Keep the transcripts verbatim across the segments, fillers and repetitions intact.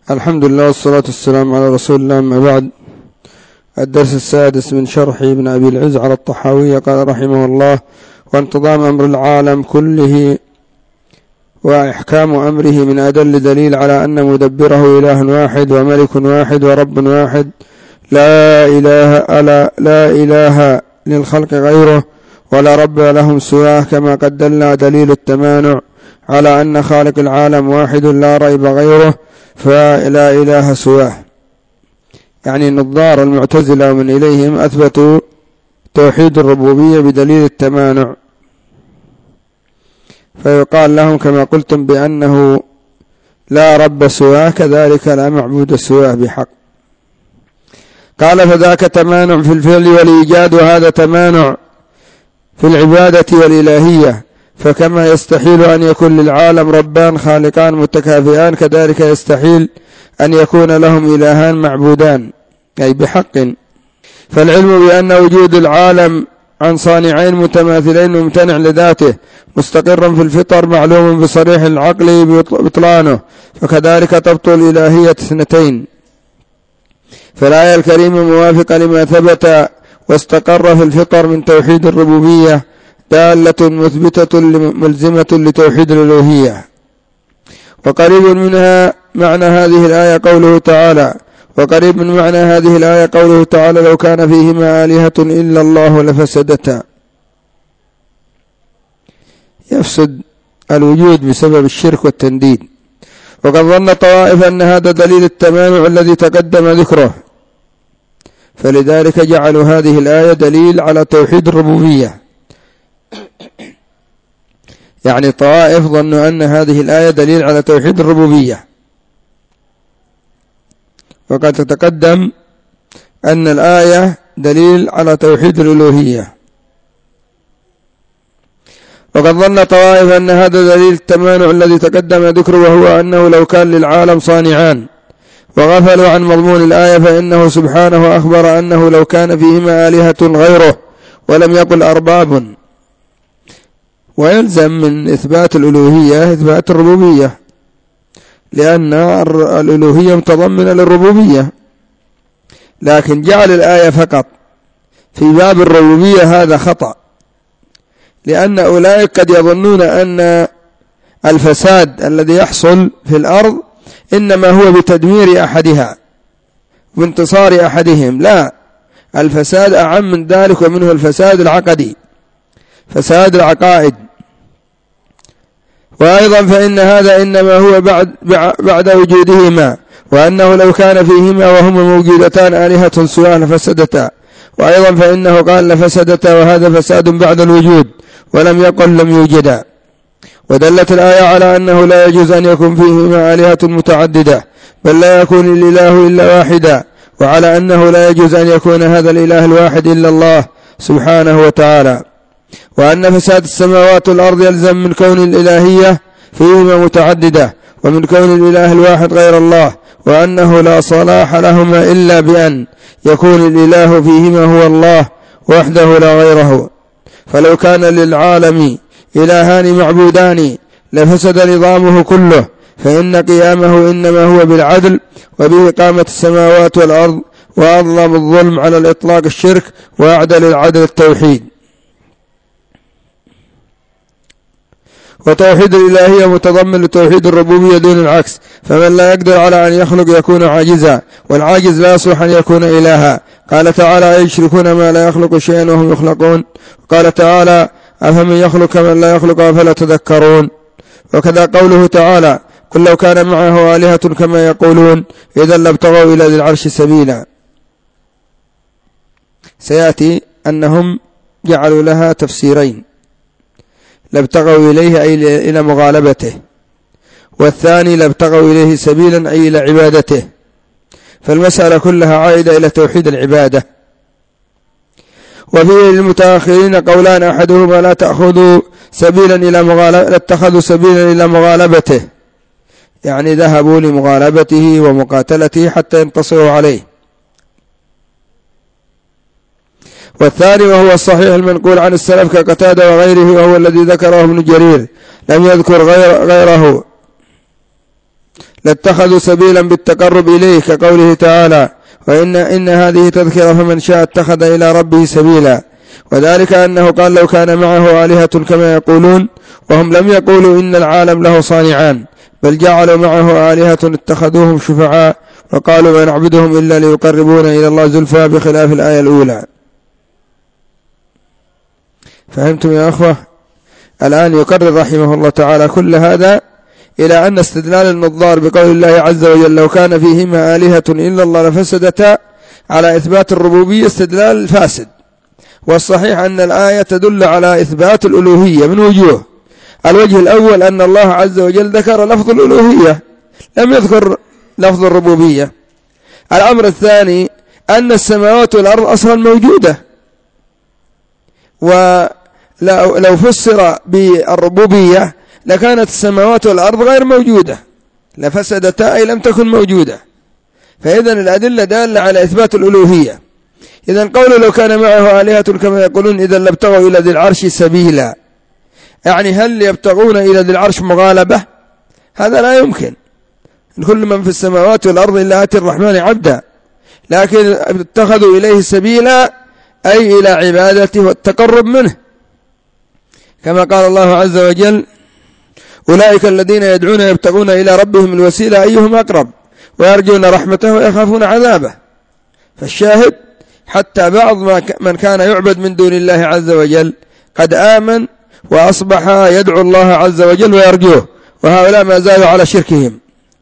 الحمد لله والصلاة والسلام على رسول الله. أما بعد، الدرس السادس من شرح ابن أبي العز على الطحاوية. قال رحمه الله: وانتظام أمر العالم كله وإحكام أمره من أدل دليل على أن مدبره إله واحد وملك واحد ورب واحد لا إله ألا لا إله للخلق غيره ولا رب لهم سواه، كما قد دل دليل التمانع على أن خالق العالم واحد لا ريب غيره فلا إله سواه. يعني نظار المعتزلة ومن إليهم أثبتوا توحيد الربوبية بدليل التمانع، فيقال لهم كما قلتم بأنه لا رب سواه كذلك لا معبود سواه بحق. قال: فذاك تمانع في الفعل والإيجاد، وهذا تمانع في العبادة والإلهية. فكما يستحيل أن يكون للعالم ربان خالقان متكافئان، كذلك يستحيل أن يكون لهم إلهان معبودان أي بحق. فالعلم بأن وجود العالم عن صانعين متماثلين ممتنع لذاته مستقر في الفطر معلوم بصريح العقل بطلانه، فكذلك تبطل الإلهية اثنتين. فالآية الكريمة موافقة لما ثبت واستقر في الفطر من توحيد الربوبية، دالة مثبتة ملزمة لتوحيد الألوهية. وقريب منها معنى هذه الآية قوله تعالى وقريب من معنى هذه الآية قوله تعالى: لو كان فيهما آلهة إلا الله لفسدتا. يفسد الوجود بسبب الشرك والتنديد. وقد ظن طوائف أن هذا دليل التمانع الذي تقدم ذكره، فلذلك جعلوا هذه الآية دليل على توحيد الربوبية. يعني طوائف ظنوا أن هذه الآية دليل على توحيد الربوبية، وقد تقدم أن الآية دليل على توحيد الألوهية. وقد ظن طوائف أن هذا دليل التمانع الذي تقدم ذكره، وهو أنه لو كان للعالم صانعان، وغفلوا عن مضمون الآية، فإنه سبحانه أخبر أنه لو كان فيهما آلهة غيره، ولم يقل أرباب. ويلزم من إثبات الألوهية إثبات الربوبية، لأن الألوهية متضمنة للربوبية، لكن جعل الآية فقط في باب الربوبية هذا خطأ، لأن أولئك قد يظنون أن الفساد الذي يحصل في الأرض إنما هو بتدمير أحدها وانتصار أحدهم. لا، الفساد أعم من ذلك، ومنه الفساد العقدي، فساد العقائد. وأيضا فإن هذا إنما هو بعد, بعد وجودهما، وأنه لو كان فيهما وهما موجودتان آلهة سواء لفسدتا. وأيضا فإنه قال لفسدتا، وهذا فساد بعد الوجود، ولم يقل لم يوجدا. ودلت الآية على أنه لا يجوز أن يكون فيهما آلهة متعددة، بل لا يكون الإله إلا واحدا، وعلى أنه لا يجوز أن يكون هذا الإله الواحد إلا الله سبحانه وتعالى. وأن فساد السماوات والأرض يلزم من كون الإلهية فيهما متعددة، ومن كون الإله الواحد غير الله، وأنه لا صلاح لهما إلا بأن يكون الإله فيهما هو الله وحده لا غيره. فلو كان للعالم إلهان معبودان لفسد نظامه كله، فإن قيامه إنما هو بالعدل وبإقامة السماوات والأرض، وأظلم الظلم على الإطلاق الشرك، وأعدل العدل التوحيد. وتوحيد الإلهية متضمن لتوحيد الربوبية دون العكس، فمن لا يقدر على أن يخلق يكون عاجزا، والعاجز لا يصلح أن يكون إلها. قال تعالى: يشركون ما لا يخلق شيئا وهم يخلقون. قال تعالى: أفمن يخلق كمن لا يخلق أفلا تذكرون. وكذا قوله تعالى: قل لو كان معه آلهة كما يقولون إذا لابتغوا إلى ذي العرش سبيلا. سيأتي أنهم جعلوا لها تفسيرين: لابتغوا إليه أي إلى مغالبته، والثاني لابتغوا إليه سبيلا أي إلى عبادته. فالمسألة كلها عائدة إلى توحيد العبادة. وفيه للمتأخرين قولان: أحدهما لا تأخذوا سبيلا إلى مغالبة اتخذوا سبيلا إلى مغالبته، يعني ذهبوا لمغالبته ومقاتلته حتى ينتصروا عليه. والثاني وهو الصحيح المنقول عن السلف كقتادة وغيره، وهو الذي ذكره ابن جرير، لم يذكر غير غيره لاتخذوا سبيلا بالتقرب إليه، كقوله تعالى: وإن إن هذه تذكرة فمن شاء اتخذ إلى ربه سبيلا. وذلك أنه قال: لو كان معه آلهة كما يقولون، وهم لم يقولوا إن العالم له صانعان، بل جعلوا معه آلهة اتخذوهم شفعاء وقالوا ما نعبدهم إلا ليقربونا إلى الله زلفى، بخلاف الآية الأولى. فهمتم يا أخوة؟ الآن يقرر رحمه الله تعالى كل هذا إلى أن استدلال النظار بقول الله عز وجل: لو كان فيهما آلهة إلا الله لفسدتا، على إثبات الربوبية استدلال فاسد. والصحيح أن الآية تدل على إثبات الألوهية من وجوه. الوجه الأول أن الله عز وجل ذكر لفظ الألوهية، لم يذكر لفظ الربوبية. الأمر الثاني أن السماوات والأرض أصلا موجودة، ولو فسر بالربوبية لكانت السماوات والأرض غير موجودة، لفسدتا أي لم تكن موجودة. فإذن الأدلة دالة على إثبات الألوهية. إذن قوله لو كان معه آلهة كما يقولون إذن لابتغوا إلى ذي العرش سبيلا، يعني هل يبتغون إلى ذي العرش مغالبة؟ هذا لا يمكن. كل من في السماوات والأرض إلا آتي الرحمن عبدا، لكن اتخذوا إليه سبيلا أي إلى عبادته والتقرب منه، كما قال الله عز وجل: أولئك الذين يدعون يبتغون إلى ربهم الوسيلة أيهم أقرب ويرجون رحمته ويخافون عذابه. فالشاهد حتى بعض من كان يعبد من دون الله عز وجل قد آمن وأصبح يدعو الله عز وجل ويرجوه، وهؤلاء ما زالوا على شركهم.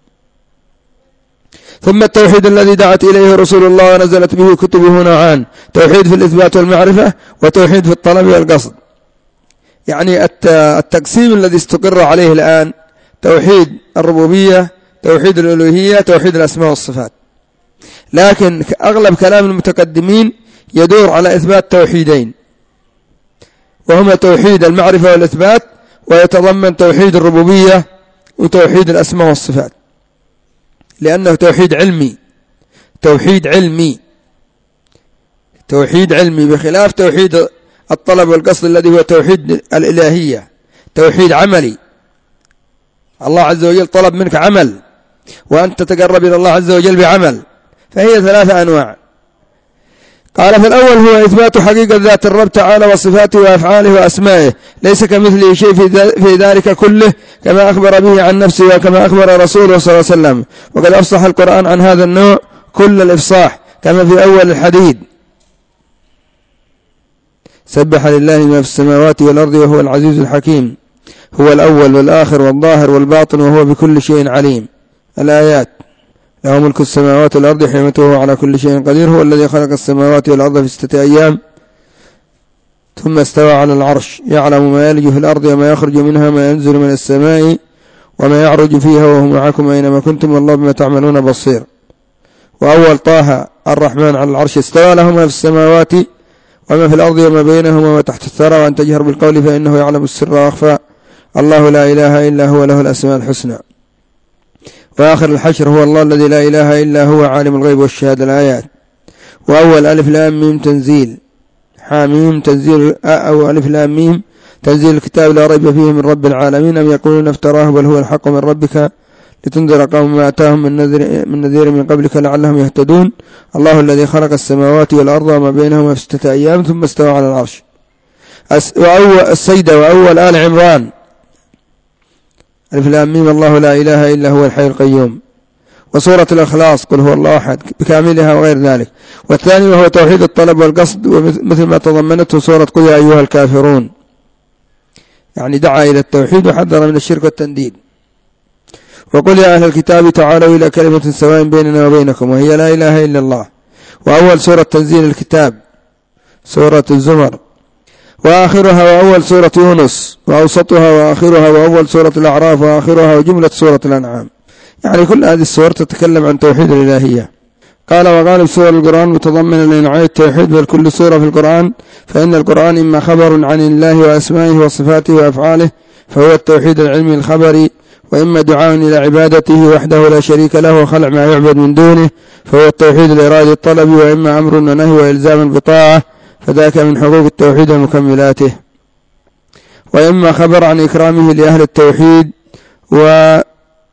ثم التوحيد الذي دعت إليه رسول الله ونزلت به كتبه نوعان: توحيد في الإثبات والمعرفة، وتوحيد في الطلب والقصد. يعني التقسيم الذي استقر عليه الآن: توحيد الربوبية، توحيد الألوهية، توحيد الأسماء والصفات. لكن أغلب كلام المتقدمين يدور على إثبات توحيدين، وهما توحيد المعرفة والإثبات، ويتضمن توحيد الربوبية وتوحيد الأسماء والصفات، لأنه توحيد علمي. توحيد علمي توحيد علمي بخلاف توحيد الطلب والقصد الذي هو توحيد الإلهية، توحيد عملي. الله عز وجل طلب منك عمل، وأنت تتقرب إلى الله عز وجل بعمل، فهي ثلاثة أنواع. قال: فالأول هو إثبات حقيقة ذات الرب تعالى وصفاته وأفعاله وأسمائه، ليس كمثله شيء في ذلك كله، كما أخبر به عن نفسه وكما أخبر رسوله صلى الله عليه وسلم. وقد أفصح القرآن عن هذا النوع كل الإفصاح، كما في أول الحديد: سبح لله ما في السماوات والأرض وهو العزيز الحكيم، هو الأول والآخر والظاهر والباطن وهو بكل شيء عليم. الآيات: له ملك السماوات والأرض حكمته على كل شيء قدير، هو الذي خلق السماوات والأرض في ستة أيام ثم استوى على العرش، يعلم ما يلج في الأرض وما يخرج منها، ما ينزل من السماء وما يعرج فيها، وهو معكم أينما كنتم والله بما تعملون بصير. وأول طه: الرحمن على العرش استوى، له ما في السماوات وما في الأرض وما بينهما وما تحت الثرى، وأن تجهر بالقول فإنه يعلم السر وأخفى، الله لا إله إلا هو له الأسماء الحسنى. وآخر الحشر: هو الله الذي لا إله إلا هو عالم الغيب والشهادة. الآيات. وأول ألف لام ميم تنزيل، حاميم تنزيل، أو ألف لام ميم تنزيل الكتاب لا ريب فيه من رب العالمين، أم يقولون افتراه بل هو الحق من ربك لتنذر قوم ما أتاهم من نذير من, نذير من قبلك لعلهم يهتدون، الله الذي خلق السماوات والأرض وما بينهما في ستة أيام ثم استوى على العرش. وأول السيدة وأول آل عمران: ألف لام ميم الله لا إله إلا هو الحي القيوم. وسورة الإخلاص: قل هو الله أحد بكاملها وغير ذلك. والثاني وهو توحيد الطلب والقصد، ومثل ما تضمنته سورة قل يا أيها الكافرون، يعني دعا إلى التوحيد وحذر من الشرك والتنديد. وقل يا أهل الكتاب تعالوا إلى كلمة سواء بيننا وبينكم وهي لا إله إلا الله. وأول سورة تنزيل الكتاب سورة الزمر، وآخرها وأول سورة يونس، وأوسطها وآخرها وأول سورة الأعراف، وآخرها وجملة سورة الأنعام. يعني كل هذه السور تتكلم عن توحيد الإلهية. قال: وغالب سور القرآن متضمنة لنوعي التوحيد، بل كل سورة في القرآن، فإن القرآن إما خبر عن الله وأسمائه وصفاته وأفعاله فهو التوحيد العلمي الخبري، وإما دعاء إلى عبادته وحده لا شريك له وخلع ما يعبد من دونه فهو التوحيد الإرادي الطلبي، وإما أمر ونهي وإلزام بطاعة فذاك من حقوق التوحيد ومكملاته، وإما خبر عن إكرامه لأهل التوحيد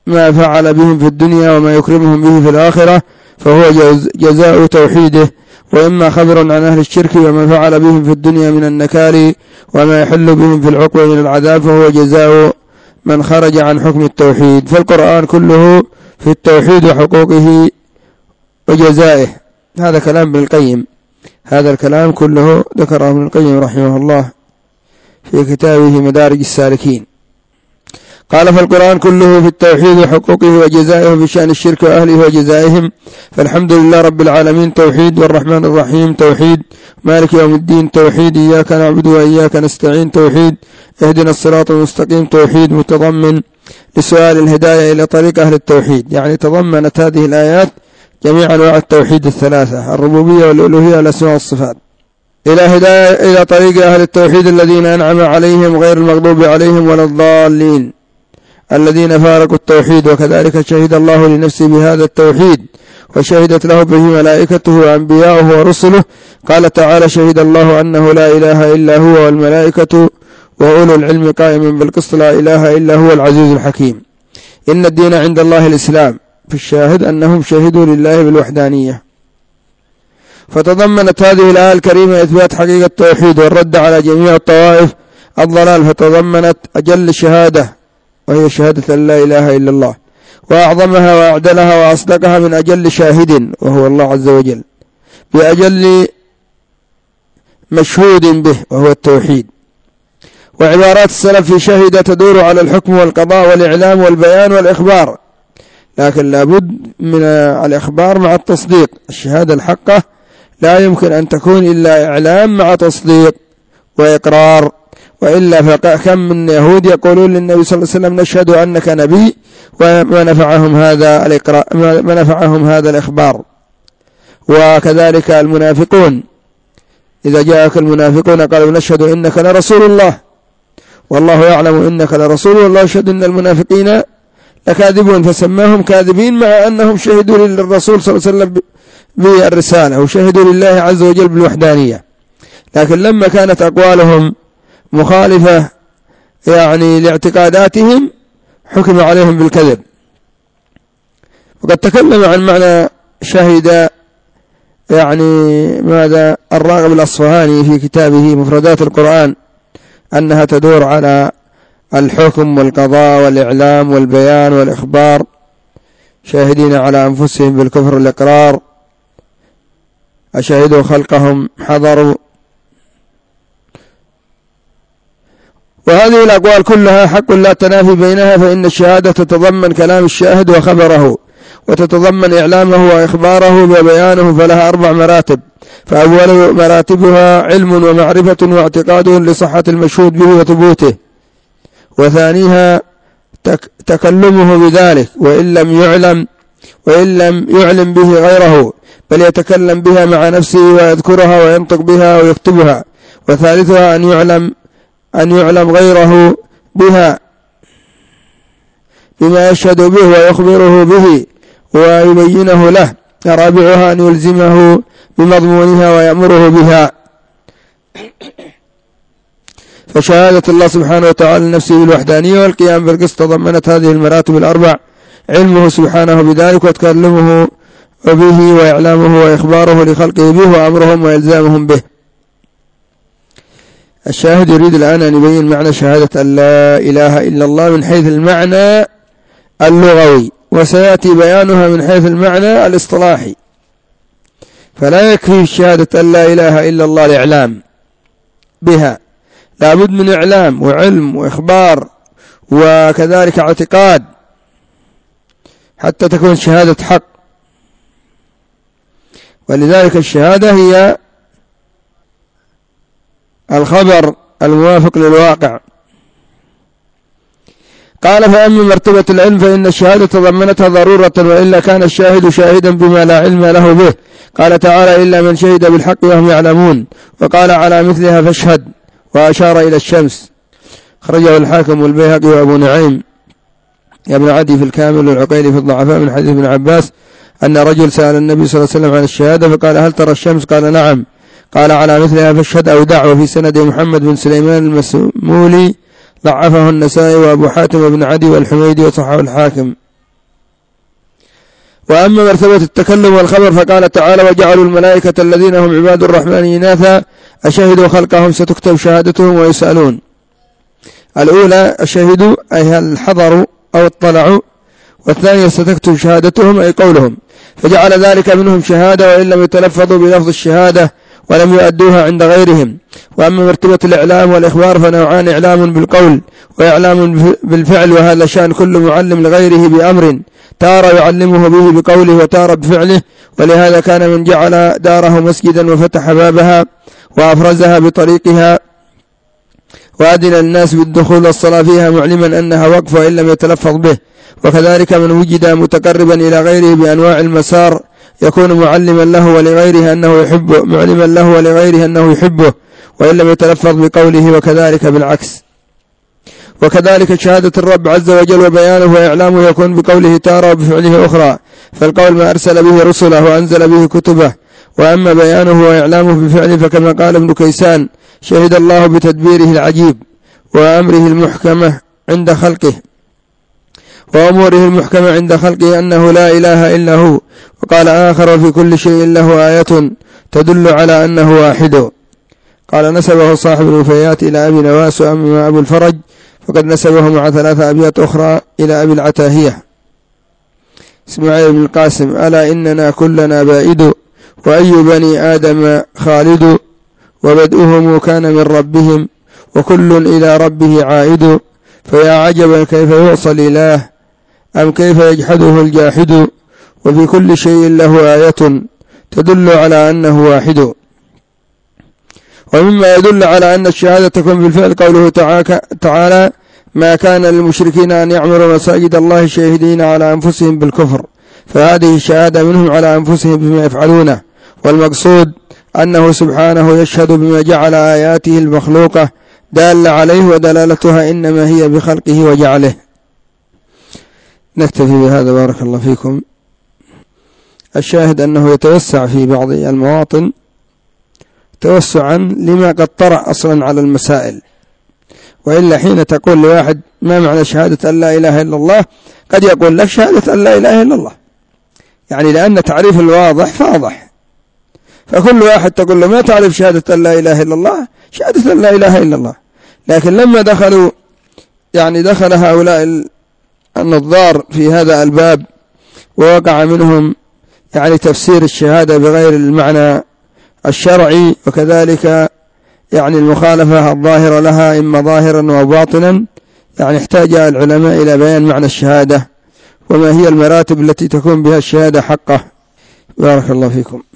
ما فعل بهم في الدنيا وما يكرمهم به في الآخرة فهو جزاء توحيده، وإما خبر عن أهل الشرك وما فعل بهم في الدنيا من النكال وما يحل بهم في العقوبة من العذاب فهو جزاء من خرج عن حكم التوحيد. فالقرآن كله في التوحيد وحقوقه وجزائه. هذا كلام ابن القيم، هذا الكلام كله ذكره ابن القيم رحمه الله في كتابه مدارج السالكين. قال فالقرآن كله في التوحيد وحقوقه وجزائه بشأن الشرك وأهله وجزائهم. فالحمد لله رب العالمين توحيد، والرحمن الرحيم توحيد، مالك يوم الدين توحيد، إياك نعبد وإياك نستعين توحيد، اهدنا الصراط المستقيم توحيد، متضمن لسؤال الهداية إلى طريق أهل التوحيد. يعني تضمنت هذه الآيات جميع أنواع التوحيد الثلاثة، الربوبية والألوهية والأسماء والصفات، إلى هداية إلى طريق أهل التوحيد الذين أنعم عليهم غير المغضوب عليهم ولا الضالين الذين فارقوا التوحيد. وكذلك شهد الله لنفسه بهذا التوحيد، وشهدت له به ملائكته وأنبياؤه ورسله. قال تعالى: شهد الله أنه لا إله إلا هو والملائكة وأولو العلم قائما بالقسط لا إله إلا هو العزيز الحكيم. إن الدين عند الله الإسلام. في الشاهد أنهم شهدوا لله بالوحدانية. فتضمنت هذه الآية الكريمة إثبات حقيقة التوحيد والرد على جميع الطوائف الضلال، فتضمنت أجل الشهادة وهي شهادة أن لا إله إلا الله، وأعظمها وأعدلها وأصدقها من أجل شاهد وهو الله عز وجل، بأجل مشهود به وهو التوحيد. وعبارات السلف في شهد تدور على الحكم والقضاء والإعلام والبيان والإخبار، لكن لابد من الإخبار مع التصديق. الشهادة الحقة لا يمكن أن تكون إلا إعلام مع تصديق وإقرار، وإلا فكم من يهود يقولون للنبي صلى الله عليه وسلم: نشهد أنك نبي، وما نفعهم هذا الإقرار، ما نفعهم هذا الإخبار. وكذلك المنافقون إذا جاءك المنافقون قالوا: نشهد إنك لرسول الله والله يعلم إنك لرسول، والله يشهد إن المنافقين لكاذبون، فسماهم كاذبين مع أنهم شهدوا للرسول صلى الله عليه وسلم بالرسالة وشهدوا لله عز وجل بالوحدانية. لكن لما كانت أقوالهم مخالفة يعني لاعتقاداتهم حكم عليهم بالكذب. وقد تكلم عن معنى شهد يعني ماذا الراغب الأصفهاني في كتابه مفردات القرآن، أنها تدور على الحكم والقضاء والإعلام والبيان والإخبار، شاهدين على أنفسهم بالكفر والإقرار، أشهدوا خلقهم حضروا. وهذه الأقوال كلها حق لا تنافي بينها، فإن الشهادة تتضمن كلام الشاهد وخبره، وتتضمن إعلامه وإخباره وبيانه، فلها أربع مراتب. فأول مراتبها علم ومعرفة واعتقاد لصحة المشهود به وثبوته، وثانيها تك تكلمه بذلك وإن لم يعلم وإن لم يعلم به غيره، بل يتكلم بها مع نفسه ويذكرها وينطق بها ويكتبها. وثالثها أن يعلم أن يعلم غيره بها بما يشهد به ويخبره به ويبينه له. رابعها أن يلزمه بمضمونها ويأمره بها. فشهادة الله سبحانه وتعالى لنفسه بالوحدانية والقيام بالقسط تضمنت هذه المراتب الأربع: علمه سبحانه بذلك، وتكلمه به، وإعلامه وإخباره لخلقه به، وأمرهم وإلزامهم به. الشاهد يريد الآن أن يبين معنى شهادة أن لا إله إلا الله من حيث المعنى اللغوي، وسيأتي بيانها من حيث المعنى الاصطلاحي. فلا يكفي شهادة أن لا إله إلا الله الإعلام بها، لابد من إعلام وعلم وإخبار وكذلك اعتقاد حتى تكون شهادة حق. ولذلك الشهادة هي الخبر الموافق للواقع. قال: فأما مرتبة العلم فإن الشهادة تضمنتها ضرورة، وإلا كان الشاهد شاهدا بما لا علم له به. قال تعالى: إلا من شهد بالحق وهم يعلمون. وقال على مثلها: فاشهد، وأشار إلى الشمس. خرجه الحاكم والبيهقي وأبو نعيم يا ابن عدي في الكامل والعقيلي في الضعفاء من حديث ابن عباس أن رجل سأل النبي صلى الله عليه وسلم عن الشهادة فقال: هل ترى الشمس؟ قال: نعم. قال: على مثلها فاشهد أو دع. وفي سند محمد بن سليمان المسمولي ضعفه النسائي وأبو حاتم وابن عدي والحميدي وصححه الحاكم. وأما مرتبة التكلم والخبر فقال تعالى وجعلوا الملائكة الذين هم عباد الرحمن إناثا أشهدوا خلقهم ستكتب شهادتهم ويسألون. الأولى أشهدوا أي هل حضروا أو اطلعوا، والثانية ستكتب شهادتهم أي قولهم، فجعل ذلك منهم شهادة وإن لم يتلفظوا بلفظ الشهادة ولم يؤدوها عند غيرهم. وأما مرتبة الإعلام والإخبار فنوعان: إعلام بالقول وإعلام بالفعل، وهذا شأن كل معلم لغيره بأمر، تارة يعلمه به بقوله وتارة بفعله. ولهذا كان من جعل داره مسجدا وفتح بابها وأفرزها بطريقها وأذن الناس بالدخول والصلاة فيها معلما أنها وقف وإن لم يتلفظ به. وكذلك من وجد متقربا إلى غيره بأنواع المسار يكون معلما له ولغيره أنه يحبه معلما له ولغيره أنه يحبه وإن لم يتلفظ بقوله، وكذلك بالعكس. وكذلك شهادة الرب عز وجل وبيانه وإعلامه يكون بقوله تارة وبفعله أخرى، فالقول ما أرسل به رسله وأنزل به كتبه. وأما بيانه وإعلامه بفعله فكما قال ابن كيسان شهد الله بتدبيره العجيب وأمره المحكمة عند خلقه وأموره المحكمة عند خلقه أنه لا إله إلا هو. وقال آخر وفي كل شيء له آية تدل على أنه واحد. قال نسبه صاحب الوفيات إلى أبي نواس. وأما أبو الفرج فقد نسبه مع ثلاثة أبيات أخرى إلى أبي العتاهية إسماعيل بن القاسم: ألا إننا كلنا بائد وأي بني آدم خالد، وبدؤهم كان من ربهم وكل إلى ربه عائد، فيا عجبا كيف يعصى الإله أم كيف يجحده الجاحد، وفي كل شيء له آية تدل على أنه واحد. ومما يدل على أن الشهادة تكون بالفعل قوله تعالى ما كان للمشركين أن يعمروا مساجد الله شاهدين على أنفسهم بالكفر، فهذه الشهادة منهم على أنفسهم بما يفعلونه، والمقصود أنه سبحانه يشهد بما جعل آياته المخلوقة دال عليه ودلالتها إنما هي بخلقه وجعله. نكتفي بهذا بارك الله فيكم. الشاهد أنه يتوسع في بعض المواطن توسعا لما قد طرأ أصلا على المسائل، وإلا حين تقول لواحد ما معنى شهادة أن لا إله إلا الله قد يقول لك شهادة أن لا إله إلا الله، يعني لأن تعريف الواضح فاضح، فكل واحد تقول له ما تعرف شهادة أن لا إله إلا الله، شهادة أن لا إله إلا الله. لكن لما دخلوا يعني دخل هؤلاء النظار في هذا الباب ووقع منهم يعني تفسير الشهادة بغير المعنى الشرعي، وكذلك يعني المخالفة الظاهرة لها إما ظاهرا أو باطنا، يعني احتاج العلماء إلى بيان معنى الشهادة وما هي المراتب التي تكون بها الشهادة حقه. بارك الله فيكم.